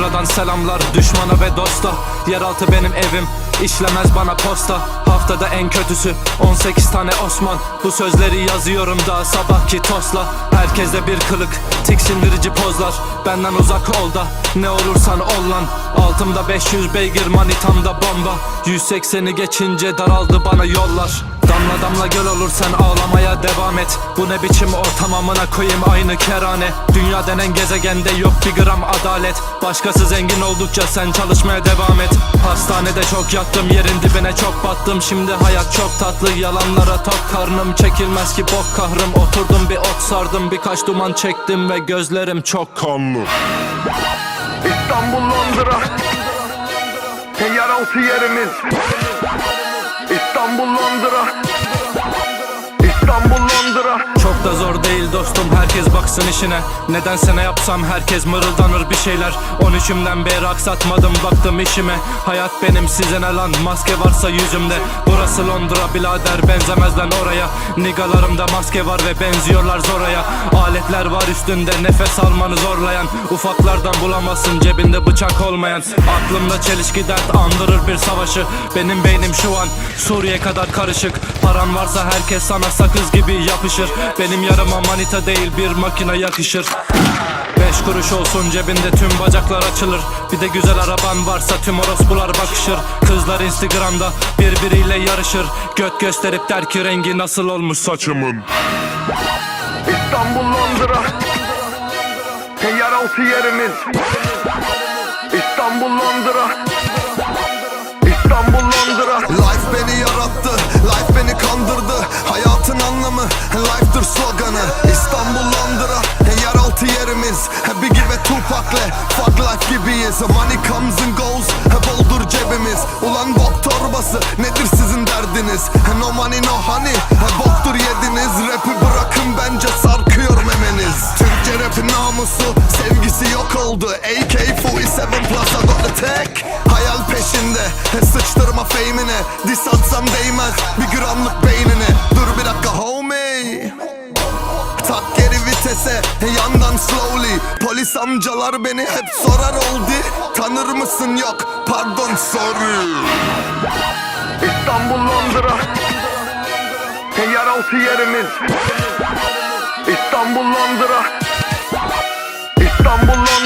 Londra'dan selamlar düşmana ve dosta. Yeraltı benim evim, işlemez bana posta. Haftada en kötüsü 18 tane Osman. Bu sözleri yazıyorum daha sabahki tosla. Herkeste bir kılık, tiksindirici pozlar. Benden uzak ol da ne olursan ol lan. Altımda 500 beygir, manitamda bomba. 180'i geçince daraldı bana yollar. Damla damla göl olur, sen ağlamaya devam et. Bu ne biçim ortam, amına koyayım aynı kerane. Dünya denen gezegende yok bir gram adalet. Başkası zengin oldukça sen çalışmaya devam et. Hastanede çok yattım, yerin dibine çok battım. Şimdi hayat çok tatlı, yalanlara tok karnım. Çekilmez ki bok kahrım, oturdum bir ot sardım. Birkaç duman çektim ve gözlerim çok kanlı. İstanbul, Londra, yeraltı yerimiz. İstanbul, Londra, İstanbul, Londra. Çok da zor değil dostum, herkes baksın işine. Nedense ne yapsam herkes mırıldanır bir şeyler. 13'ümden beri aksatmadım, baktım işime. Hayat benim, size ne lan, maske varsa yüzümde. Burası Londra birader, benzemez lan oraya. Nigalarımda maske var ve benziyorlar Zora'ya. Aletler var üstünde, nefes almanı zorlayan. Ufaklardan bulamazsın cebinde bıçak olmayan. Aklımda çelişki dert andırır bir savaşı. Benim beynim şu an Suriye kadar karışık. Paran varsa herkes sana sakız gibi yapışır. Benim yarıma manita değil bir makine yakışır. 5 kuruş olsun cebinde tüm bacaklar açılır. Bir de güzel araban varsa tüm orospular bakışır. Kızlar Instagram'da birbiriyle yarışır. Göt gösterip der ki rengi nasıl olmuş saçımın. İstanbul, Londra, yeraltı yerimiz. İstanbul, Londra, İstanbul, Londra. Life beni yarattı, life beni kandırdı. Hayatın anlamı, life'dır sloganı. İstanbul, Londra, yeraltı yerimiz. Biggie ve Tupac'le fuck life gibiyiz. Money comes and goes, boldur cebimiz. Ulan bok torbası, nedir sizin derdiniz? No money no honey, boktur yediniz. Rap'i bırakın bence sarkıyor memeniz. Türkçe rap'in namusu, sevgisi yok oldu. AK-47 plus I got the tech. Hayal peşinde, sıçtırma fame'ine. Diss atsam değmez bir gramlık beynine. Dur bir dakika homie, tak geri vitese, yandan slowly. Polis amcalar beni hep sorar oldu. Tanır mısın yok pardon sorry. İstanbul, Londra, yeraltı yerimiz. İstanbul, Londra, İstanbul, Londra.